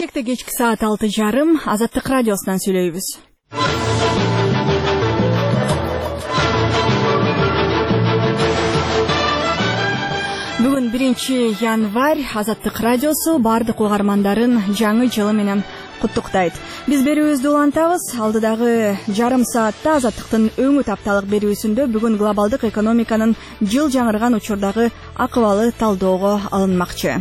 Келечекте кечки саат 6:30 Азаттык радиосунан сүйлөйбүз. Бүгүн 1 январь. Азаттык радиосу бардык угармандарын жаңы жылы менен куттуктайт. Биз берүүбүздү улантабыз. Алдыдагы жарым саатта Азаттыктын өңүт апталык берүүсүндө бүгүн глобалдык экономиканын жыл жаңырган учурдагы акыбалы талоого алынмакчы.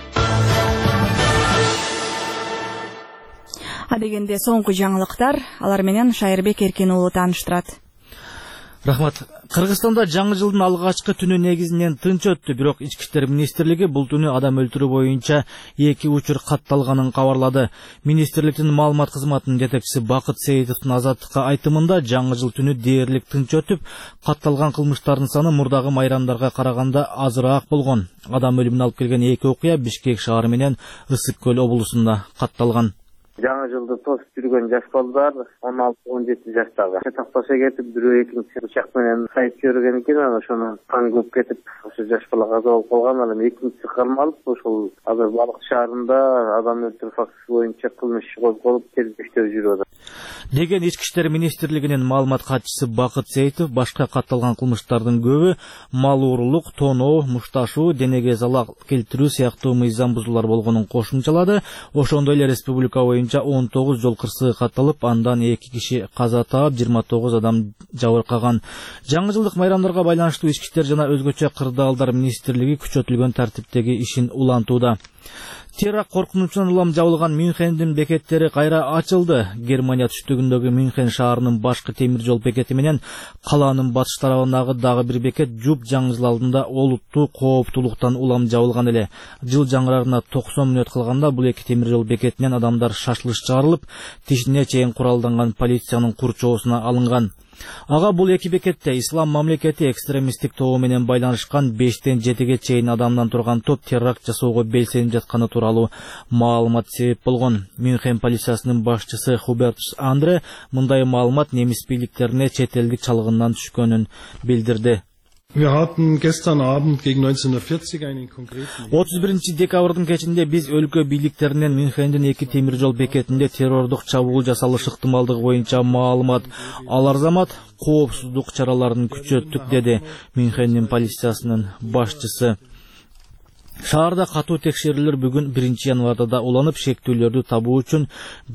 Адегенде соңку жаңылыктар, алар менен Шайырбек Эркин уулу тааныштырат. Рахмат. Кыргызстанда жаңы жылдын алгачкы түнү негизинен тынч өттү, бирок Ички иштер министрлиги бул түнү адам өлтүрүү боюнча 2 учур катталганын кабарлады. Министрликтин маалымат кызматынын жетекчиси Бакыт Сейитовдун Азаттыкка айтымында жаңы жыл түнү дээрлик тынч өтүп, катталган кылмыштардын саны мурдагы майрамдарга караганда азыраак болгон. Адам өлүмүнө алып келген 2 окуя Бишкек шаары менен Ысык көл облусунда катталган. Жаңы жылды тосуп жүргөн жаш балдар 16-17 жаштагы. Такташа кетип, бирөө экинчи бычак менен сайып көргөн экен, ошону таң көп кетип, ошо жаш бала каза болуп калган. Анан экинчиси кармалып, ошол азыр Балык шаарында адам өлтүрүү фактысы боюнча кылмыш иши козголуп, тергөө жүрүп атат. Деген Ички иштер министрлигинин маалымат катчысы Бакыт Сейитов башка катталган кылмыштардын көбү мал уурулук, тоноо, мушташуу, денеге залал келтирүү сыяктуу мыйзам бузуулар болгонун кошумчалады. Ошондой эле республика боюнча 19 жол кырсыгы катталып, андан 2 киши каза таап, 29 адам жабыркаган. Жаңы жылдык майрамдарга байланыштуу Ички иштер жана өзгөчө кырдаалдар министрлиги күчөтүлгөн тартиптеги ишин улантууда. Терракт коркунучунан улам жабылган Мюнхендин бекеттери кайра ачылды. Германия түштүгүндөгү Мюнхен шаарынын башкы темир жол бекети менен калаанын батыш тарабындагы дагы бир бекет жуп жаңы жыл алдында олуттуу кооптуулуктан улам жабылган эле. Жыл жаңырарына 90 мүнөт калганда бул эки темир жол бекетинен адамдар шашылыш чыгарылып, тишине чейин куралданган полициянын курчоосуна алынган. Ага бул эки бекетте ислам мамлекети экстремисттик тобу менен байланышкан 5-тен 7-ге чейин адамдан турган топ терракт жасоого белсенип жатканы тууралуу маалымат себеп болгон. Мюнхен полициясынын башчысы Хубертус Андре мындай маалымат немис бийликтерине чет элдик чалгындан түшкөнүн билдирди. 31 декабрдын кечинде биз өлкө бийликтеринен Мюнхендин 2 темир жол бекетинде террордук чабуул жасалыш ыктымалдыгы боюнча маалымат алар замат коопсуздук чараларын күчөттүк, деди Мюнхендин полициясынын башчысы. Шаарда катуу текшерүүлөр бүгүн 1 январда да уланып, шектүүлөрдү табуу үчүн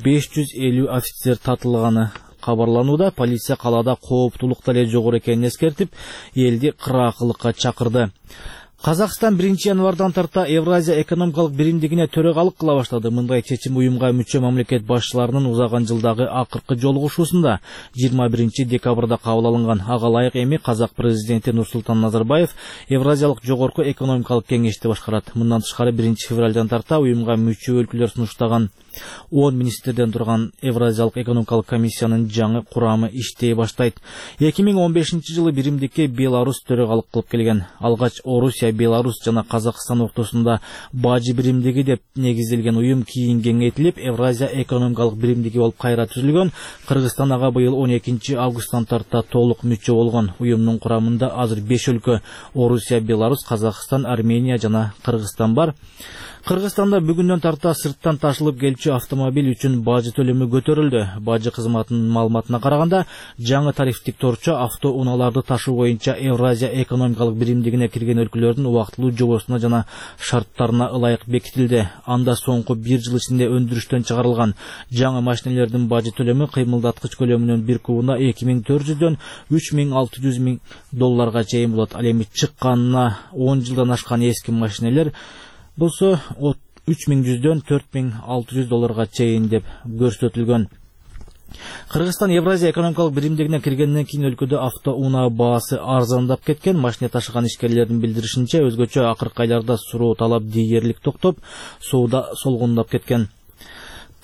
550 офицер татылганы кабарланууда. Полиция калаада кооптуулук деле жогору экенин эскертип, элди кыраакылыкка чакырды. Казакстан 1 январдан тарта Евразия экономикалык биримдигине төрагалык кыла баштады. Мындай чечим уюмга мүчө мамлекет башчыларынын узаган жылдагы акыркы жолугушуусунда 21 декабрда кабыл алынган. Ага ылайык эми казак президенти Нурсултан Назарбаев Евразиялык жогорку экономикалык кеңешти башкарат. Мындан тышкары 1 февралдан тарта уюмга мүчө өлкөлөр сунуштаган 10 министрден турган Евразиялык экономикалык комиссиянын жаңы курамы иштей баштайт. 2015 жылы биримдикке Беларус төрагалык кылып келген. Алгач Орусия, Беларус жана Казакстан ортосунда бажы биримдиги деп негизделген уюм кийин кеңейтилип, Евразия экономикалык биримдиги болуп кайра түзүлгөн. Кыргызстан ага быйыл 12 августтан тарта толук мүчө болгон. Уюмдун курамында азыр 5 өлкө — Орусия, Беларус, Казакстан, Армения жана Кыргызстан бар. Кыргызстанда бүгүндөн тарта сырттан ташылып келчү автомобиль үчүн бажы төлөмү көтөрүлдү. Бажы кызматынын маалыматына караганда, жаңы тарифтик торчо автоунааларды ташуу боюнча Евразия экономикалык биримдигине кирген өлкөлөрдүн убактылуу жобосуна жана шарттарына ылайык бекитилди. Анда соңку 1 жыл ичинде өндүрүштөн чыгарылган жаңы машинелердин бажы төлөмү кыймылдаткыч көлөмүнүн 1 кубуна 2400дөн 3600 миң долларга чейин болот. Ал эми чыкканына 10 жылдан ашкан эски машинелер болсо 3100дөн 4600 долларга чейин деп көрсөтүлгөн. Кыргызстан Евразия экономикалык биримдигине киргенден кийин өлкөдө автоунаа баасы арзандап кеткен. Машина ташыган ишкерлердин билдиришинче, өзгөчө акыркы айларда суроо талап дээрлик токтоп, сууда солгундап кеткен.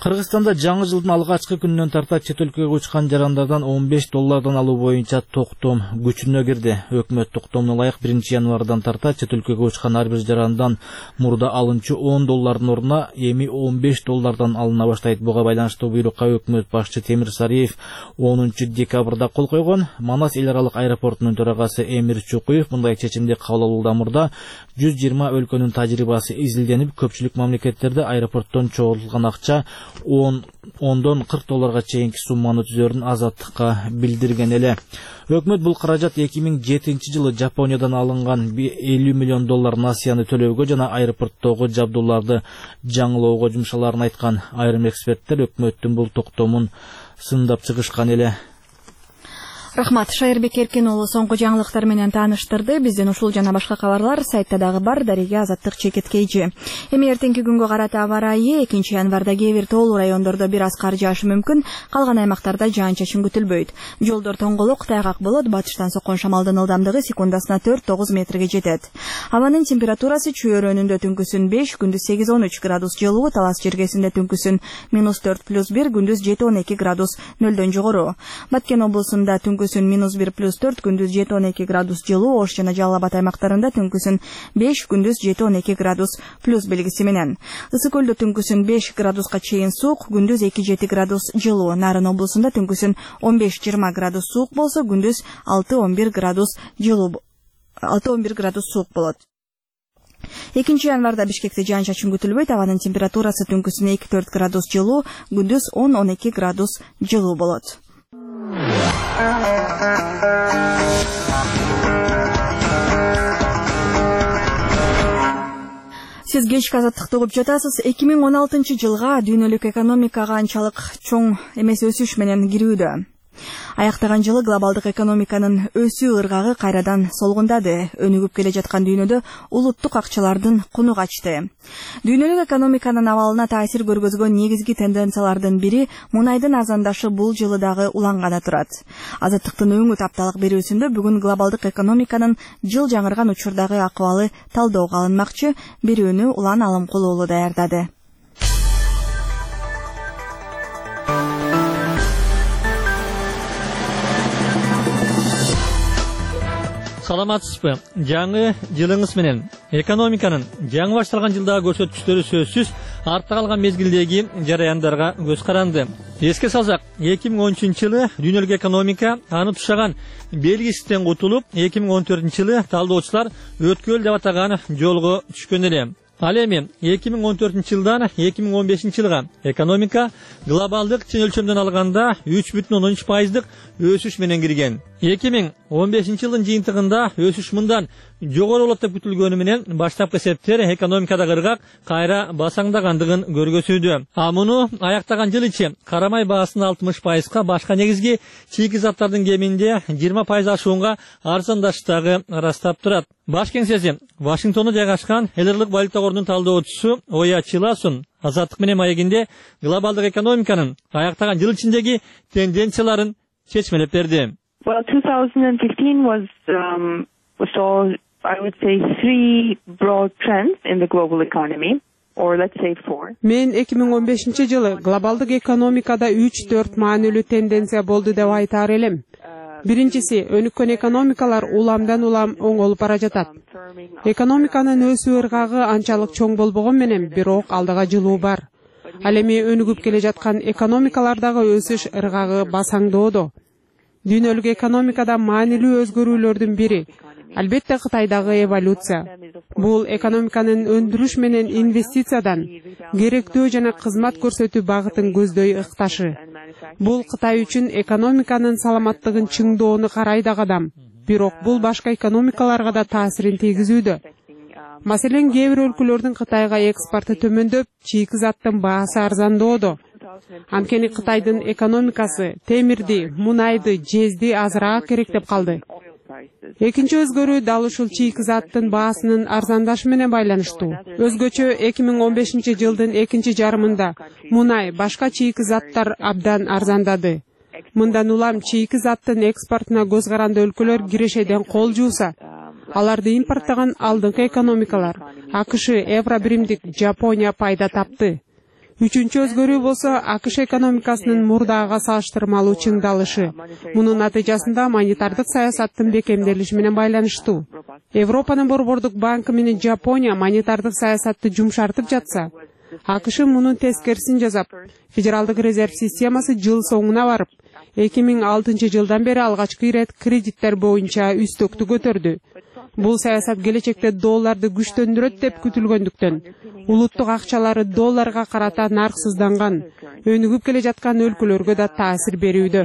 Кыргызстанда жаңы жылдын алгачкы күнүнөн тарта чет өлкөгө учкан жарандардан $15 алуу боюнча токтом күчүнө кирди. Өкмөт токтомуна ылайык 1-январдан тарта чет өлкөгө учкан ар бир жарандан мурда алынчу $10 ордуна эми $15 алына баштайт. Буга байланыштуу буйрукка өкмөт башчы Темир Сариев 10-декабрда кол койгон. Манас эл аралык аэропортунун төрагасы Эмир Чукуев мындай чечимди кабыл алууда мурда 120 өлкөнүн тажрыйбасы изилденип, көпчүлүк мамлекеттерде аэропорттон чогултулган акча $10-40 чейинки сумманы түзөрүн Азаттыкка билдирген эле. Өкмөт бул каражат 2007 жылы Жапониядан алынган $50 миллион насыяны төлөөгө жана аэропорттогу жабдууларды жаңылоого жумшаларын айткан. Айрым эксперттер өкмөттүн бул токтомун сындап чыгышкан эле. Рахмат, Шайырбек Эркин уулу соңку жаңылыктар менен тааныштырды. Бизден ушул жана башка кабарлар сайтта дагы бар. Дареге Азаттык чекиткейчи. Эми эртеңки күнгө карата аба ырайы 2-январда кээ бир тоолуу райондордо бир аз кар жаашы мүмкүн, калган аймактарда жаан-чачын күтүлбөйт. Жолдор тоңголок, тайгак болот, батыштан соккон шамалдын ылдамдыгы секундасына 4-9 метрге жетет. Абанын температурасы чөйрөнүндө түнкүсүн 5, күндүз 8-13 градус жылуу, Талас жергесинде түнкүсүн -4+1, күндүз 7-12 градус нөлдөн жогору. Баткен облусунда түнкүсүн -1+4, күндүз 7-12 градус жылуу, Ош жана Жалал Абад аймактарында түнкүсүн 5, күндүз 7-12 градус плюс белгиси менен. Ысык көлдө түнкүсүн 5 градуска чейин суук, күндүз 2-7 градус жылуу. Нарын облусунда түнкүсүн 15-20 градус суук болсо, күндүз 6-11 градус жылуу, 6-11 градус суук болот. 2-январда Бишкекте жаан-чачын күтүлбөйт. Абанын температурасы түнкүсүн 2-4 градус жылуу, күндүз 10-12 градус жылуу болот. Сиз кечки Азаттыкты угуп жатасыз. 2016 жылга дүйнөлүк экономикага анчалык чоң эмес өсүш менен кирүүдө. Аяктаган жылы глобалдык экономиканын өсүү ыргагы кайрадан солгундады. Өнүгүп келе жаткан дүйнөдө улуттук акчалардын куну качты. Дүйнөлүк экономиканын абалына таасир көргөзгөн негизги тенденциялардын бири мунайдын арзандашы бул жылы дагы уланганы турат. Азаттыктын өңүт апталык берүүсүндө бүгүн глобалдык экономиканын жыл жаңырган учурдагы акыбалы талоого алынмакчы. Берүүнү Улан Алымкул уулу даярдады. Саламатсызбы? Жаңы жылыңыз менен экономиканын жаңы башталган жылдагы көрсөткүчтөрү сөзсүз артта калган мезгилдеги жараяндарга көз каранды. Эске салсак, 2013 жылы дүйнөлүк экономика аны тушаган белгисизден кутулуп, 2014 жылы талдоочулар өткөл деп атаган жолго түшкөн эле. Ал эми 2014 жылдан 2015 жылга экономика глобалдык чын өлчөмдөн алганда 3,13% өсүш менен кирген. 2015 жылдын жыйынтыгында өсүш мындан жогору болот деп күтүлгөнү менен баштапкы эсептер экономикадагы ыргак кайра басаңдагандыгын көргөзүүдө. А муну аяктаган жыл ичи карамай баасын 60%га, башка негизги чийки заттардын кеминде 20% ашуунга арзандаштыгы ырастап турат. Баш кеңсеси Вашингтонда жайгашкан эл аралык валюта корунун талдоочусу Оя Чиласун Азаттык менен маегинде глобалдык экономиканын аяктаган жыл ичиндеги тенденцияларын чечмелеп берди. Well, 2015 was saw, I would say, 3 broad trends in the global economy, or let's say 4. Мен 2015 жылы глобалдык экономикада 3-4 маанилүү тенденция болду деп айтаар элем. Биринчиси, өнүккөн экономикалар уламдан улам оңолуп бара жатат. Экономиканын өсүү ыргагы анчалык чоң болбогон менен, бирок алдыга жылуу бар. Ал эми өнүгүп келе жаткан экономикалардагы өсүш ыргагы басаңдоодо. Дүйнөлүк экономикада маанилүү өзгөрүүлөрдүн бири албетте Кытайдагы эволюция. Бул экономиканын өндүрүш менен инвестициядан керектөө жана кызмат көрсөтүү багытын көздөй ыкташы. Бул Кытай үчүн экономиканын саламаттыгын чыңдоону карайт адам. Бирок бул башка экономикаларга да таасирин тийгизүүдө. Маселен, кээ бир өлкөлөрдүн Кытайга экспорты төмөндөп, чийки заттын баасы арзандоодо. Анткени Кытайдын экономикасы темирди, мунайды, жезди азыраак керектеп калды. Экинчи өзгөрүү дал ушул чийки заттын баасынын арзандашы менен байланыштуу. Өзгөчө 2015 жылдын экинчи жарымында мунай, башка чийки заттар абдан арзандады. Мындан улам чийки заттын экспортуна көз каранды өлкөлөр кирешеден кол жууса, аларды импорттаган алдыңкы экономикалар АКШ, Евробиримдик Жапония пайда тапты. Үчүнчү өзгөрүү болсо АКШ экономикасынын мурдагыга салыштырмалуу чыңдалышы. Мунун натыйжасында монетардык саясаттын бекемделиши менен байланыштуу. Европанын Борбордук банкы менен Жапония монетардык саясатты жумшартып жатса, АКШ мунун тескерисин жасап, Федералдык резерв системасы жыл соңуна барып, 2006 жылдан бери алгачкы ирет кредиттер боюнча үстөктү көтөрдү. Бул саясат келечекте долларды күчтөндүрөт деп күтүлгөндүктөн, улуттук акчалары долларга карата нарксызданган, өнүгүп келе жаткан өлкөлөргө да таасир берүүдө.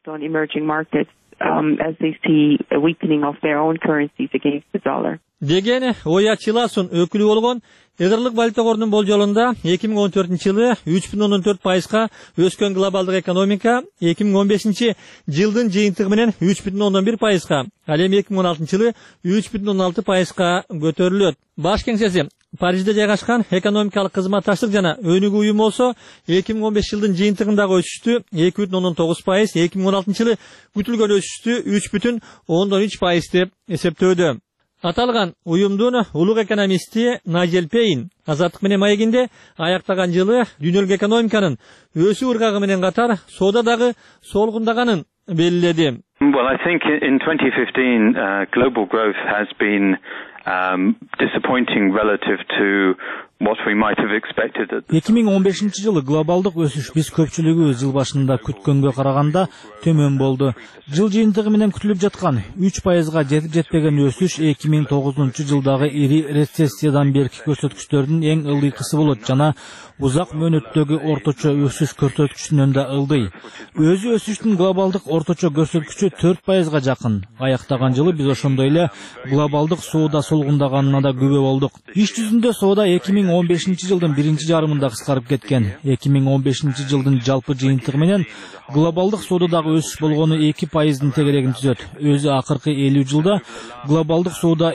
Деген Оя Чиласун өкүлү болгон Эдерлик валюта корунун болжолунда 2014-жылы 3,4%га өскөн глобалдык экономика 2015 жылдын жыйынтыгы менен 3,1%га, ал эми 2016-жылы 3,6%га көтөрүлөт. Баш кеңсеси Парижде жайгашкан экономикалык кызматташтык жана өнүгүү уюму болсо 2015 жылдын жыйынтыгындагы өсүштү 2,9%, 2016-жылы күтүлгөн өсүштү 3,3% деп эсептөөдө. Аталган уюмдун улук экономисти Найджел Пейн Азаттык менен маегинде аяктаган жылы дүйнөлүк экономиканын өсүү ыргагы менен катар соодадагы солгундаганын белгиледи. Well, I think in 2015 global growth has been disappointing relative to what we might have expected. 2015 жылы глобалдык өсүш биз көпчүлүгүбүз жыл башында күткөнгө караганда төмөн болду. Жыл жыйынтыгы менен күтүлүп жаткан 3%га жетип жетпеген өсүш 2009 жылдагы ири рецессиядан берки көрсөткүчтөрдүн эң ылдыйкысы болот жана узак мөөнөттөгү орточо өсүш көрсөткүчүнөн да ылдый. Өзү өсүштүн глобалдык орточо көрсөткүчү 4%га жакын. Аяктаган жылы биз ошондой эле глобалдык соода солгундаганына да күбө болдук. Иш жүзүндө соода 2015 жылдын биринчи жарымында кыскарып кеткен. 2015 жылдын жалпы жыйынтыгы менен глобалдык соодадагы өсүш болгону 2%дын тегерегин түзөт. Өзү акыркы 50 жылда глобалдык соода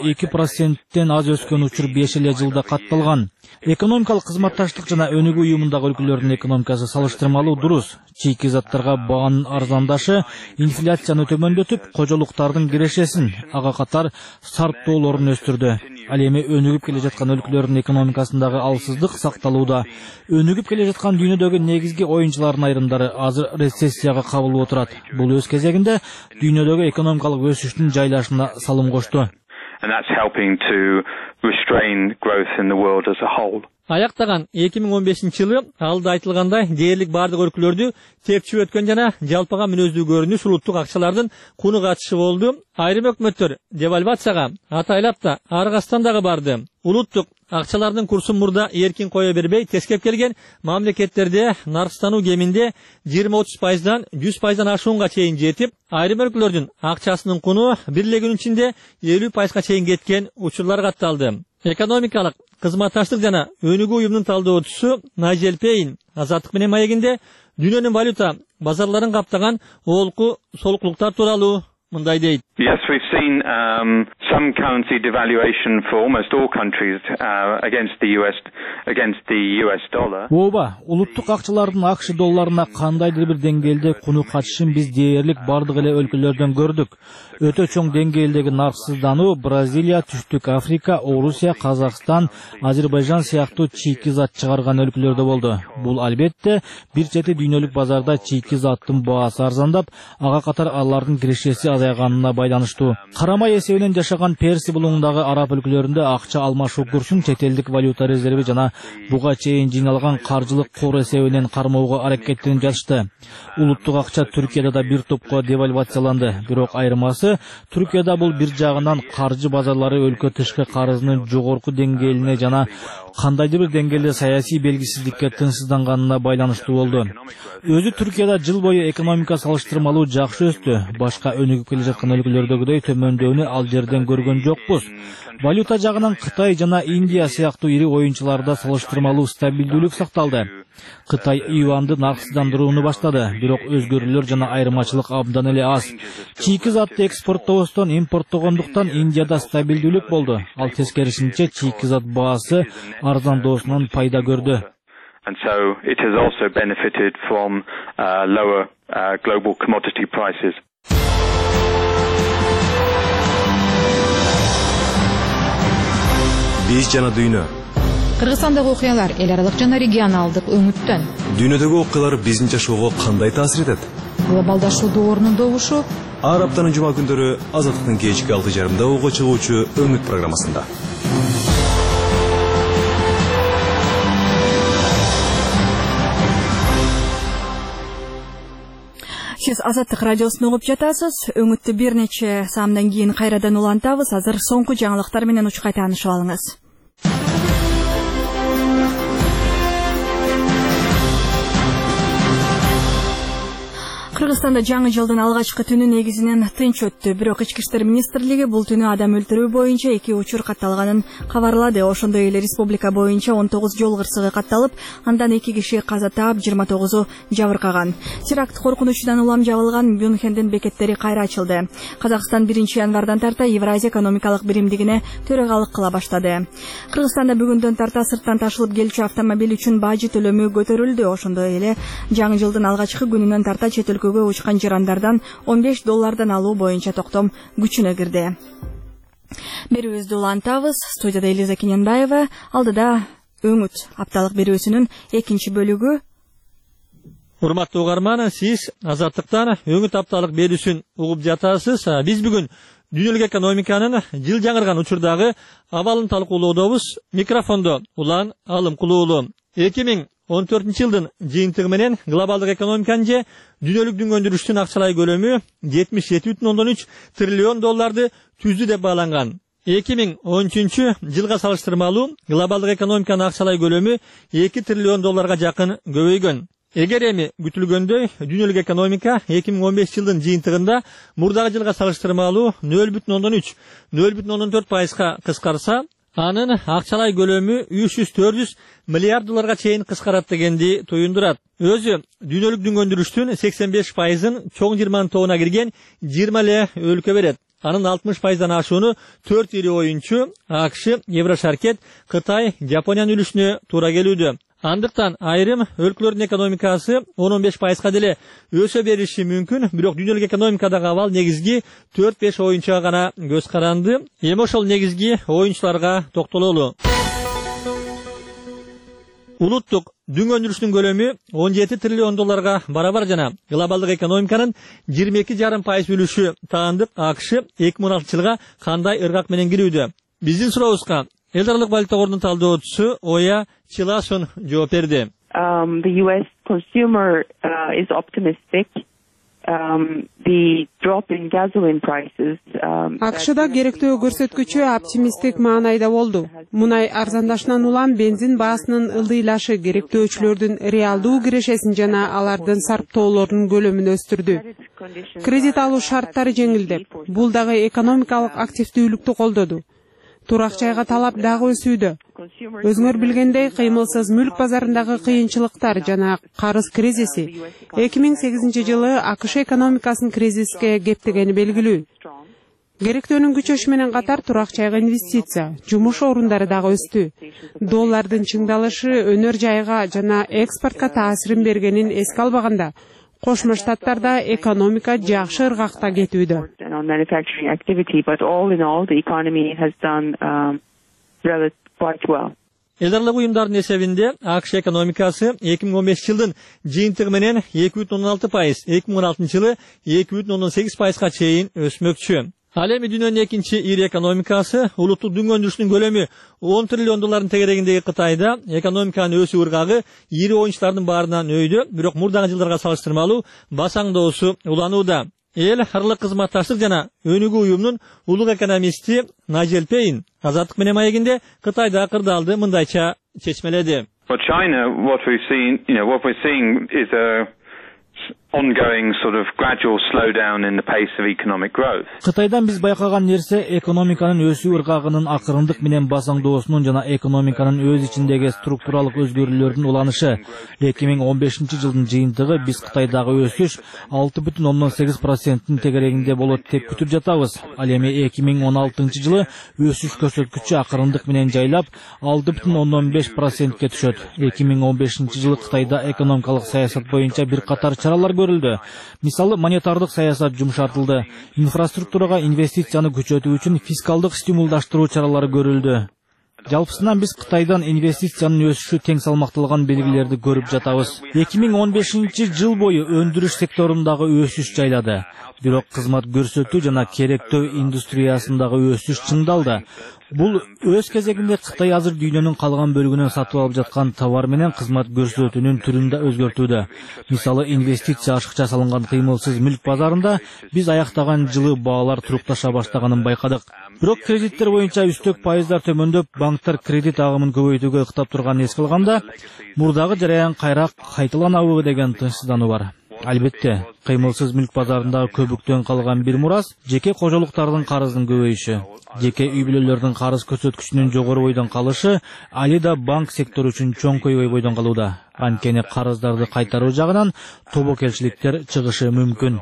2%тен аз өскөн учур 5 эле жылда катталган. Экономикалык кызматташтык жана өнүгүү уюмундагы өлкөлөрдүн экономикасы салыштырмалуу дурус. Чийки заттарга баанын арзандашы инфляцияны төмөндөтүп, кожолуктардын кирешесин, ага катар сарптоолорун өстүрдү. Ал эми өнүгүп келе жаткан өлкөлөрдүн экономикасындагы алсыздык сакталууда. Өнүгүп келе жаткан дүйнөдөгү негизги оюнчулардын айрымдары азыр рецессияга кабылып отурат. Бул өз кезегинде дүйнөдөгү экономикалык өсүштүн жайлашына салым кошту. And that's helping to restrain growth in the world as a whole. Аяктаган 2015 жылы алда айтылгандай дээрлик бардык өлкөлөрдү тепчип өткөн жана жалпыга мүнөздүү көрүнүш улуттук акчалардын куну катышы болду. Айрым өкмөттөр девальвацияга атайлап да аргастан дагы барды. Улуттук акчалардын курсун мурда эркин кое бербей тескеп келген мамлекеттерде наркстануу кеминде 20-30%дан 100%дан ашуунга чейин жетип, айрым өлкөлөрдүн акчасынын куну бир эле күнүн ичинде 50%га чейин кеткен учурлар катталды. Экономикалык кызматташтык жана өнүгүү уюмунун талдоочусу Найджел Пейн Азаттык менен маегинде дүйнөнүн валюта базарларын каптаган олку солуклуктар тууралуу мындай дейт. Yes, we've seen some currency devaluation for almost all countries against the US dollar. Ооба, улуттук акчалардын АКШ долларына кандайдыр бир деңгээлде куну катышын биз дээрлик бардык эле өлкөлөрдөн көрдүк. Өтө чоң деңгээлдеги нарксыздануу Бразилия, Түштүк Африка, Орусия, Казакстан, Азербайжан сыяктуу чийки зат чыгарган өлкөлөрдө болду. Бул албетте бир чети дүйнөлүк базарда чийки заттын баасы арзандап, ага катар алардын кирешеси азайганына байланыштуу. Карамай эсебинен жашаган Перси булуңундагы араб өлкөлөрүндө акча алмашуу курсун чет элдик валюта резерви жана буга чейин жыйналган каржылык кор эсебинен кармоого аракеттенип жатышты. Улуттук акча Түркияда да бир топко девальвацияланды. Бирок айырмасы Түркияда бул бир жагынан каржы базарлары өлкө тышкы карызынын жогорку деңгээлине жана кандайдыр бир деңгээлде саясий белгисиздикке тынчсызданганына байланыштуу болду. Өзү Түркияда жыл бою экономика салыштырмалуу жакшы өстү. Башка өнүгүп келе жаткан өлкөлөрдөгүдөй төмөндөөнү ал жерден көргөн жокпуз. Валюта жагынан Кытай жана Индия сыяктуу ири оюнчуларда салыштырмалуу стабилдүүлүк сакталды. Кытай юанды нарксыздандырууну баштады, бирок өзгөрүүлөр жана айырмачылык абдан эле аз. Чийки затты экспорттообостон импорттогондуктан Индияда стабилдүүлүк болду. Ал тескерисинче чийки зат баасы арзандоосунан пайда көрдү. And so it has also benefited from lower global commodity prices. Биз жана дүйнө Кыргызстандагы окуялар эл аралык жана регионалдык өңүттөн. Дүйнөдөгү окуялар биздин жашоого кандай таасир этет? Глобалдашуу доорунун добушу. Ар аптанын жума күндөрү Азаттыктын кечки 6:30 ого чыгуучу Өңүт программасында. Сиз Азаттык радиосун угуп жатасыз. Өңүттү бир нече саамдан кийин кайрадан улантабыз. Азыр соңку жаңылыктар менен учкай таанышып алыңыз. Кыргызстанда жаңы жылдын алгачкы түнү негизинен тынч өттү. Бирок Ички иштер министрлиги бул түнү адам өлтүрүү боюнча 2 учур катталганын кабарлады. Ошондой эле республика боюнча 19 жол кырсыгы катталып, андан 2 киши каза таап, 29-у жабыркаган. Теракт коркунучунан улам жабылган Мюнхендин бекеттери кайра ачылды. Казакстан 1-январдан тарта Евразия экономикалык биримдигине төрагалык кыла баштады. Кыргызстанда бүгүндөн тарта сырттан ташылып келчү автомобиль үчүн бажы төлөмү көтөрүлдү. Ошондой эле жаңы жылдын алгачкы күнүнөн тарта чет өлкөгө учкан жарандардан $15 алуу боюнча токтом күчүнө кирди. Берүүбүздү улантабыз. Студияда Элиза Кененбаева, алдыда Өңүт апталык берүүсүнүн экинчи бөлүгү. Урматтуу угарман, сиз Азаттыктан Өңүт апталык берүүсүн угуп жатасыз. Биз бүгүн дүйнөлүк экономиканын жыл жаңырган учурдагы абалын талкуулоодобуз. Микрофондо Улан Алымкулуулу. 2014 жылдын жыйынтыгы менен глобалдык экономиканын же дүйнөлүк дүнгөндүрүштүн акчалай көлөмү $77,3 триллион түздү деп бааланган. 2013 жылга салыштырмалуу глобалдык экономиканын акчалай көлөмү $2 триллион жакын көбөйгөн. Эгер эми күтүлгөндөй дүйнөлүк экономика 2015 жылдын жыйынтыгында мурдагы жылга салыштырмалуу 0,4% кыскарса, анын акчалай көлөмү $300-400 миллиард чейин кыскарат дегенди туюндурат. Өзү дүйнөлүк дүнгөндүрүштүн 85%-ын чоң 20 тобуна кирген 20 эле өлкө берет. Анын 60%дан ашууну 4 ири оюнчу АКШ, Еврошаркет, Кытай, Жапониянын үлүшүнө туура келүүдө. Андыктан айрым өлкөлөрдүн экономикасы 10-15%га деле өсө бериши мүмкүн, бирок дүйнөлүк экономикадагы абал негизги 4-5 оюнчуга гана көз каранды. Эми ошол негизги оюнчуларга токтололу. Улуттук дүнгөндүрүштүн көлөмү $17 триллион барабар жана глобалдык экономиканын 22,5% үлүшү таандык АКШ 2016 жылга кандай ыргак менен кирүүдө? Биздин сурообузга эл аралык валюта корунун талдоочусу Оя Чиласон жооп берди. The US consumer is optimistic. The drop in gasoline prices. АКШда керектөө көрсөткүчү оптимисттик маанайда болду. Мунай арзандашынан улам бензин баасынын ылдыйлашы керектөөчүлөрдүн реалдуу кирешесин жана алардын сарптоолорунун көлөмүн өстүрдү. Кредит алуу шарттары жеңилдеп, бул дагы экономикалык активдүүлүктү колдоду. Турак жайга талап дагы өсүүдө. Өзүңөр билгендей, кыймылсыз мүлк базарындагы кыйынчылыктар жана карыз кризиси 2008 жылы АКШ экономикасын кризиске кептегени белгилүү. Керектөөнүн күчөшү менен катар турак жайга инвестиция, жумуш орундары дагы өстү. Доллардын чыңдалышы өнөр жайга жана экспортко таасирин бергенин эске албаганда, Кошмо Штаттарда экономика жакшы ыргакта кетүүдө. Эл аралык уюмдардын эсебинде АКШ экономикасы 2015 жылдын жыйынтыгы менен 2,16%, 2016 жылы 2,18%га чейин өсмөкчү. Ал эми дүйнөнүн экинчи ири экономикасы улуттук дүнгөндүрүштүн көлөмү $10 триллион тегерегиндеги Кытайда экономиканын өсүү ыргагы ири оюнчулардын баарынан өйдө, бирок мурдагы жылдарга салыштырмалуу басаңдоосу уланууда. Эл аралык кызматташтык жана өнүгүү уюмунун улук экономисти Найджел Пейн Азаттык менен маегинде Кытайда кырдаалды мындайча чечмеледи. For China, what we're seeing is a ongoing sort of gradual slowdown in the pace of economic growth. Кытайдан биз байкаган нерсе экономиканын өсүү ыргагынын акырындык менен басаңдоосунун жана экономиканын өз ичиндеги структуралык өзгөрүүлөрдүн уланышы. 2015 жылдын жыйынтыгы биз Кытайдагы өсүш 6,8%-тын тегерегинде болот деп күтүп жатабыз. Ал эми 2016 жылы өсүш көрсөткүчү акырындык менен жайлап 6,15%ке түшөт. 2015 жылы Кытайда экономикалык саясат боюнча бир катар чаралар көрүлдү. Мисалы, монетардык саясат жумшартылды. Инфраструктурага инвестицияны күчөтүү үчүн фискалдык стимулдаштыруу чаралары көрүлдү. Жалпысынан биз Кытайдан инвестициянын өсүшү тең салмакталган белгилерди көрүп жатабыз. 2015 жыл бою өндүрүш секторундагы өсүш жайлады. Бирок кызмат көрсөтүү жана керектөө индустриясындагы өсүш чыңдалды. Бул өз кезегинде Кытай азыр дүйнөнүн калган бөлүгүнөн сатып алып жаткан товар менен кызмат көрсөтүүнүн түрүн да өзгөртүүдө. Мисалы, инвестиция ашыкча салынган кыймылсыз мүлк базарында биз аяктаган жылы баалар турукташа баштаганын байкадык. Бирок кредиттер боюнча үстөк пайыздар төмөндөп, банктар кредит агымын көбөйтүүгө ыктап турганын эске алганда, мурдагы жараян кайра кайталанабы деген тынчсыздануу бар. Албетте, кыймылсыз мүлк базарындагы көбүктөн калган бир мурас жеке кожолуктардын карыздын көбөйүшү. Жеке үй бүлөлөрдүн карыз көрсөткүчүнүн жогору бойдон калышы али да банк сектору үчүн чоң көйгөй бойдон калууда. Анткени карыздарды кайтаруу жагынан тобокелчиликтер чыгышы мүмкүн.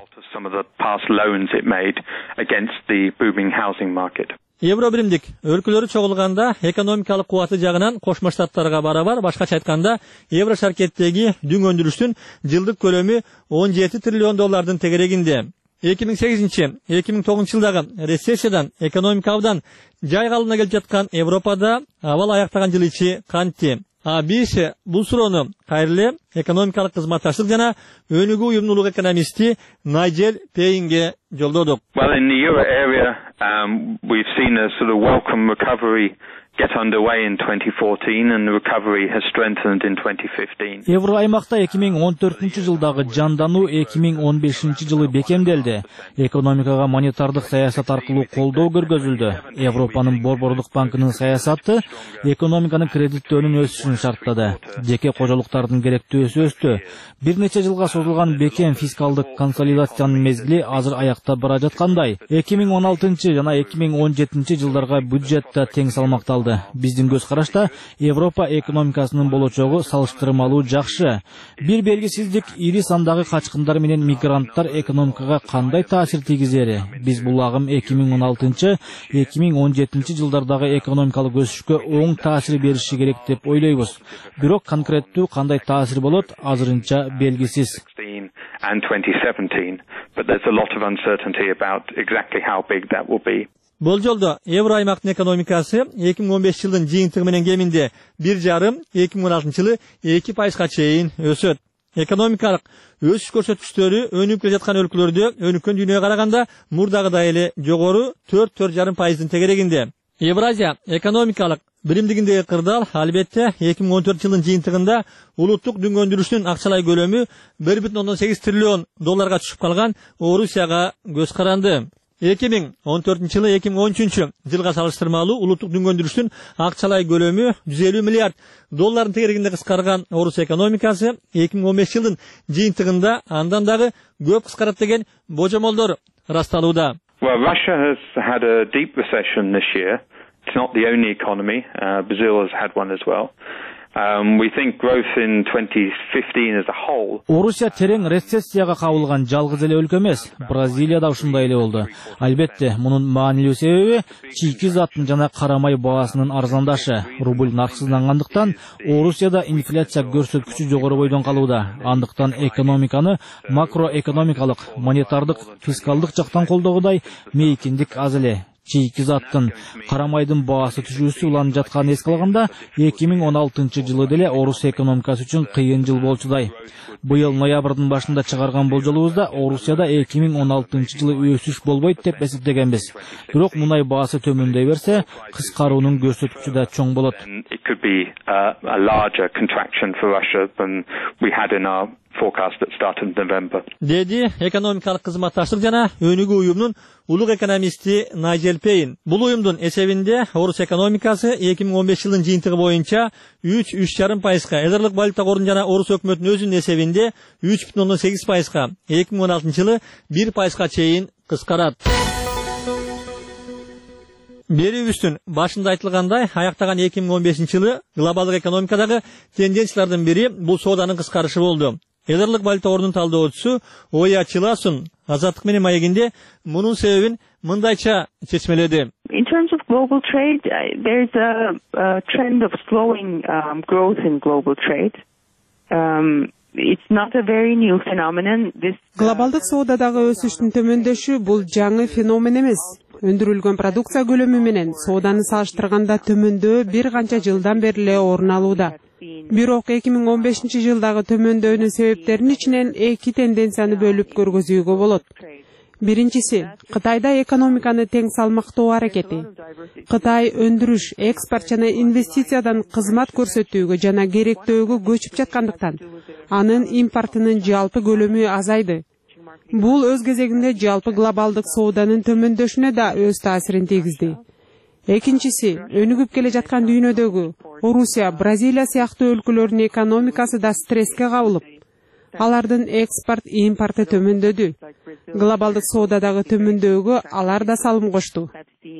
Евро биримдик өлкөлөрү чогулганда экономикалык кубаты жагынан Кошмо Штаттарга барабар, башкача айтканда, Евро шаркеттеги дүң өндүрүштүн жылдык көлөмү 17 триллион доллардын тегерегинде. 2008-2009 жылдагы рецессиядан, экономика абдан жайгалына келип жаткан Европада абал аяктаган жыл ичи кантти? Биз бул суроону кайрыле экономикалык кызматташтык жана өнүгүү уюмунун улуг экономисти Найджел Пейнге жолдодук. Well, in the euro area, we've seen a sort of welcome recovery get underway in 2014 and the recovery has strengthened in 2015. Евро аймакта 2014 жылдагы жандануу 2015 жылы бекемделди. Экономикага монетардык саясат аркылуу колдоо көргөзүлдү. Европанын Борбордук банкынын саясаты экономиканын кредиттөөнүн өсүшүн шарттады. Жеке кожолуктардын керектөөсү өстү. Бир нече жылга созулган бекем фискалдык консолидациянын мезгили азыр аяктап бара жаткандай. 2016 жана 2017 жылдарга бюджетте тең салмакталды. Биздин көз карашта Европа экономикасынын болочогу салыштырмалуу жакшы. Бир белгисиздик ири сандагы качкындар менен мигранттар экономикага кандай таасир тийгизери? Биз бул агым 2016-2017 жылдардагы экономикалык өсүшкө оң таасир бериши керек деп ойлойбуз. Бирок конкреттүү кандай таасир болот, азырынча белгисиз. And 2017, but there's a lot of uncertainty about exactly how big that will be. Болжолдо Евро аймактын экономикасы 2015 жылдын жыйынтыгы менен кеминде 1,5, 2016 жылы 2% чейин өсөт. Экономикалык өсүш көрсөткүчтөрү өнүгүп келе жаткан өлкөлөрдө өнүккөн дүйнөгө караганда мурдагыдай эле жогору 4,5% тегерегинде. Евразия экономикалык биримдигиндеги кырдаал албетте 2014 жылдын жыйынтыгында улуттук дүң өндүрүштүн акчалай көлөмү 1,8 триллион долларга түшүп калган Орусияга көз каранды. 2014 жылы 2013 жылга салыштырмалуу улуттук дүң өндүрүштүн акчалай көлөмү 150 миллиард доллардын тегерегинде кыскарган Орусия экономикасы 2015 жылдын жыйынтыгында андан дагы көп кыскарат деген божомолдор расталууда. Well, Russia has had a deep recession this year. It's not the only economy. Brazil has had one as well. We think growth in 2015 as a whole. Орусия терең рецессияга кабылган жалгыз эле өлкө эмес. Бразилия да ушундай эле болду. Албетте, мунун маанилүү себеби чийки заттын жана карамай баасынын арзандашы. Рубль нарксыздангандыктан Орусияда инфляция көрсөткүчү жогору бойдон калууда. Андыктан экономиканы макроэкономикалык, монетардык, фискалдык жактан колдогудай мейкиндик аз эле. Чийки заттын карамайдын баасы түшүүсү уланып жатканын эске алганда 2016 жылы деле Орусия экономикасы үчүн кыйын жыл болчудай. Быйыл ноябрдын башында чыгарган болжолубузда Орусияда 2016 жылы өсүш болбойт деп эсептегенбиз. Бирок мунай баасы төмөндөй берсе, кыскаруунун көрсөткүчү да чоң болот. It could be a larger contraction for Russia than we had in our forecast at start of November. Деди экономикалык кызматташтык жана өнүгүү уюмунун улуг экономисти Найджел Пейн. Бул уюмдун эсебинде Орус экономикасы 2015 жылдын жыйынтыгы боюнча 3,5%, Эдерлик валюта корунун жана Орус өкмөтүнүн өзүнүн эсебинде 3,8%, 2016 жылы 1% чейин кыскарат. Берүүбүздүн башында айтылгандай, аяктаган 2015 жылы глобалдык экономикадагы тенденциялардын бири бул сооданын кыскарышы болду. Эдерлик валюта корунун талдоочусу Оя Чиласун Азаттык менен маегинде мунун себебин мындайча чечмеледи. In terms of global trade, there's a trend of slowing growth in global trade. It's not a very new phenomenon. Глобалдык соодадагы өсүштүн төмөндөшү бул жаңы феномен эмес. өндүрүлгөн продукция көлөмү менен сооданы салыштырганда төмөндөө бир канча жылдан бери эле орун алууда. Бирок 2015 жылдагы төмөндөөнүн себептеринин ичинен эки тенденцияны бөлүп көргөзүүгө болот. Биринчиси, Кытайда экономиканы тең салмактоо аракети. Кытай өндүрүш, экспорт жана инвестициядан кызмат көрсөтүүгө жана керектөөгө көчүп жаткандыктан, анын импортунун жалпы көлөмү азайды. Бул өз кезегинде жалпы глобалдык сооданын төмөндөшүнө да өз таасирин тийгизди. Экинчиси, өнүгүп келе жаткан дүйнөдөгү Орусия, Бразилия сыяктуу өлкөлөрдүн экономикасы да стресске кабылып, алардын экспорт, импорты төмөндөдү. Глобалдык соодадагы төмөндөөгө алар да салым кошту.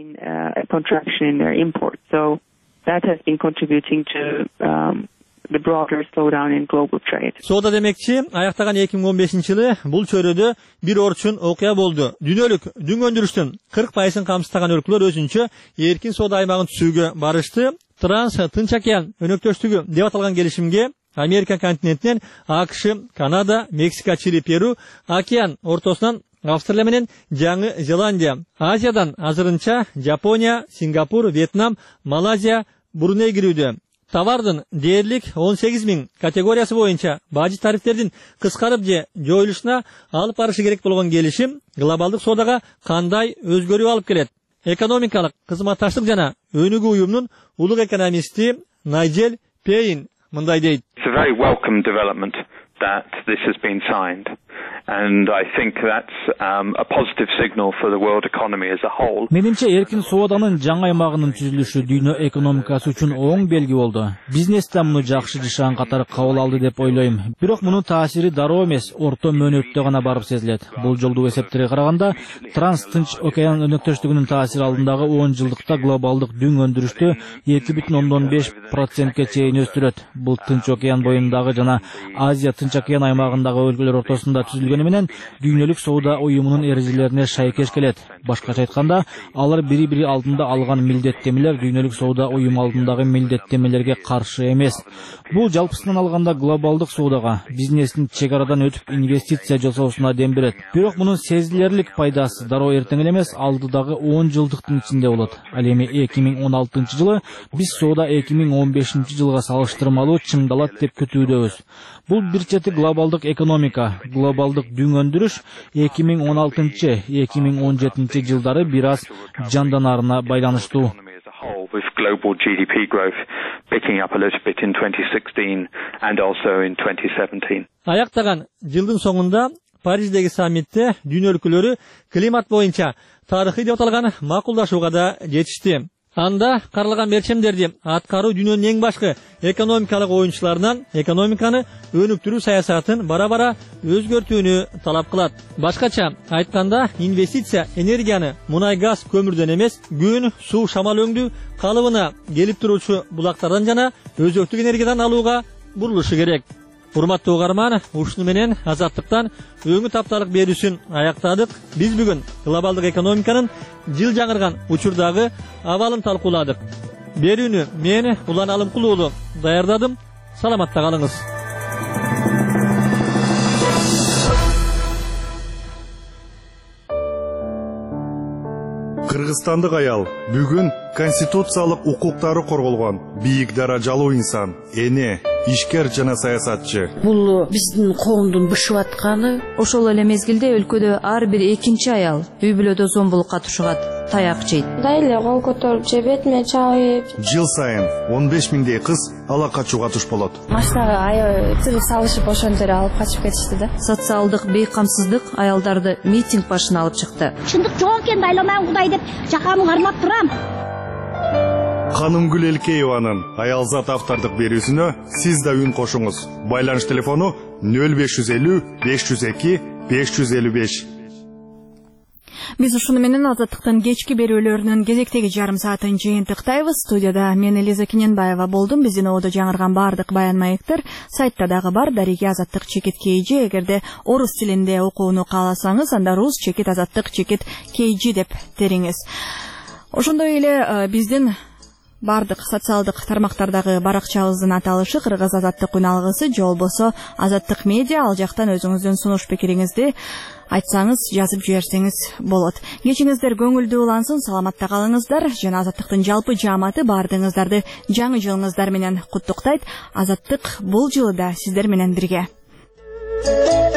Соода демекчи, аяктаган 2015 жылы бул чөйрөдө бир орчун окуя болду. Дүйнөлүк дүң өндүрүштүн 40% камсыздаган өлкөлөр өзүнчө эркин соода аймагын түзүүгө барышты. Транс-Тынч океан өнөктөштүгү деп аталган келишимге Америка континентинен АКШ, Канада, Мексика, Чили, Перу, океан ортосунан Австралия менен Жаңы Зеландия, Азиядан азырынча Жапония, Сингапур, Вьетнам, Малайзия, Бруней кирүүдө. Товардын дээрлик 18.000 категориясы боюнча бажы тарифтердин кыскарып же жоюлушуна алып барышы керек болгон келишим глобалдык соодага кандай өзгөрүү алып келет? Экономикалык кызматташтык жана өнүгүү уюмунун улук экономисти Найджел Пейн мындай дейт. It's a very welcome development that this has been signed. And I think that's a positive signal for the world economy as a whole. Менимче эркин сооданын жаңы аймагынын түзүлүшү дүйнө экономикасы үчүн оң белги болду. Бизнес да муну жакшы жашаган катары кабыл алды деп ойлойм. Бирок мунун таасири дароо эмес, орто мөөнөттө гана барып сезилет. Бул жолдуу эсептерге караганда, Транс-Тынч океан өнөктөштүгүнүн таасири алдындагы 10 жылдыкта глобалдык дүң өндүрүштү 2,5% чейин өстүрөт. Бул Тынч океан боюндагы жана Азия Тынч океан аймагындагы өлкөлөр ортосунда түзүлгөнү менен дүйнөлүк соода уюмунун эрежелерине шайкеш келет. Башкача айтканда, алар бири-бири алдында алган милдеттемелер дүйнөлүк соода уюму алдындагы милдеттемелерге каршы эмес. Бул жалпысынан алганда глобалдык соодага, бизнестин чек арадан өтүп инвестиция жасоосуна дем берет. Бирок мунун сезилерлик пайдасы дароо эртең эле эмес, алдыдагы 10 жылдыктын ичинде болот. Ал эми 2016 жылы биз соода 2015 жылга салыштырмалуу чыңдалат деп күтүүдөбүз. Бул бир чети глобалдык экономика, глобалдык дүң өндүрүш 2016-2017 жылдары бир аз жанданарына байланыштуу. With global GDP growth picking up a little bit in 2016 and also in 2017. Аяктаган жылдын соңунда Париждеги саммитте дүйнө өлкөлөрү климат боюнча тарыхый деп аталган макулдашууга да жетишти. Анда каралган мерчемдерди аткаруу дүйнөнүн эң башкы экономикалык оюнчуларынан экономиканы өнүктүрүү саясатын бара-бара өзгөртүүнү талап кылат. Башкача айтканда, инвестиция энергияны мунай-газ көмүрдөн эмес, күн, суу, шамал өңдүү калыбына келип туруучу булактардан жана өзөктүк энергиядан алууга бурулушу керек. Урматтуу угарман, ушуну менен Азаттыктан өңү тапталык берүүсүн аяктадык. Биз бүгүн глобалдык экономиканын жыл жаңырган учурдагы абалын талкууладык. Берүүнү мен Улан Алымкул уулу даярдадым. Саламатта калыңыз. Кыргызстандык аял бүгүн конституциялык укуктары корголгон бийик даражалуу инсан, эне, ишкер жана саясатчы. Бул биздин коомдун бышып атканы. Ошол эле мезгилде өлкөдө ар бир экинчи аял үй бүлөдө зомбулукка тушугат, таяк жейт. Дайле кол көтөрүп же бетине чабып. Жыл сайын 15 миңдей кыз ала качууга туш болот. Машинага аябай тыгыз салышып ошентип алып качып кетишти да. Социалдык бейкамсыздык аялдарды митинг башына алып чыкты. Чындык жок экен, дайламан Кудай деп жакамы кармап турам. Канымгүл Элкееванын аялзат автордук берүүсүнө сиз да үн кошуңуз. Байланыш телефону 0550 502 555. Биз ушуну менен Азаттыктын кечки берүүлөрүнүн кезектеги жарым саатын жыйынтыктайбыз. Студияда мен Элиза Кененбаева болдум. Биздин оодо жаңырган бардык баян маектер сайтта дагы бар. Дареги Азаттык чекит KG. Эгерде орус тилинде окууну кааласаңыз, анда рус чекит Азаттык чекит KG деп териңиз. Ошондой эле биздин бардык социалдык тармактардагы баракчабыздын аталышы Кыргыз Азаттык үн алгысы же болбосо Азаттык медиа. Ал жактан өзүңүздүн сунуш пикириңизди айтсаңыз, жазып жиберсеңиз болот. Кечиңиздер көңүлдүү улансын, саламатта калыңыздар. Жана Азаттыктын жалпы жааматы баардыгыңыздарды жаңы жылыңыздар менен куттуктайт. Азаттык бул жылы да сиздер менен бирге.